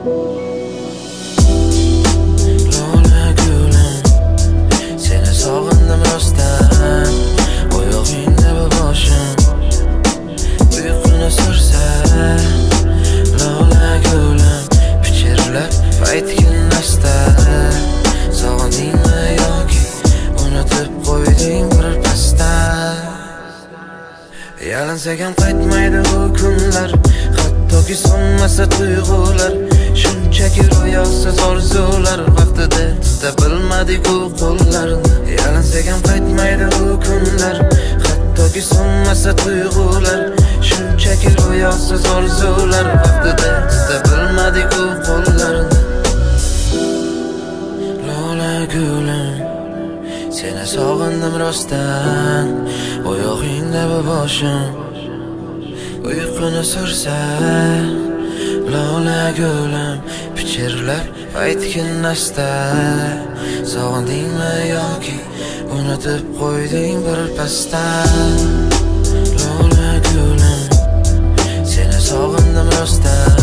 Lola gulim, seni sog'indim rostdan. Oyog'ingda bu boshim uyquni sursa. Lola gulim, pichirlab aytginlasda. Sog'indingmi yoki unutib qo'yding birpasda? Yalinsak ham qaytmaydi u kunlar, hattoki so'nmasa tuyg'ular. Shunchaki ro'yosiz orzular, vaqtida tuta bilmadik u qo'llarni. Yalinsak ham qaytmaydi u kunlar, hattoki so'nmasa tuyg'ular. Shunchaki ro'yosiz orzular, vaqtida tuta bilmadik u qo'llarni. Lola gulim, seni sog'indim rostdan. Oyog'ingda bu boshim uyquni sursa. Lola gulim, pichirlab aytgin asta. Sog'indingmi yoki unutib qo'yding birpasda? Lola gulim, seni sog'indim rostdan.